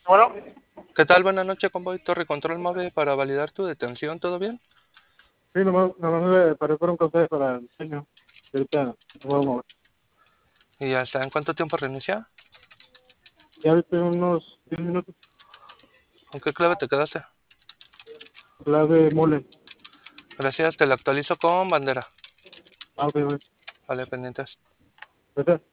Bueno, ¿Qué tal? Buenas noches, Convoy Torre Control Móvil para validar tu detención. ¿Todo bien? sí, nomás le paré por un café para el sueño. Y ahorita nos voy a mover. ¿Y hasta en cuánto tiempo reinicia? Ya ahorita unos 10 minutos, ¿Con qué clave te quedaste? la de mole. Gracias, te la actualizo con bandera. Ah, ok, ok. Vale, pendientes. Ahorita.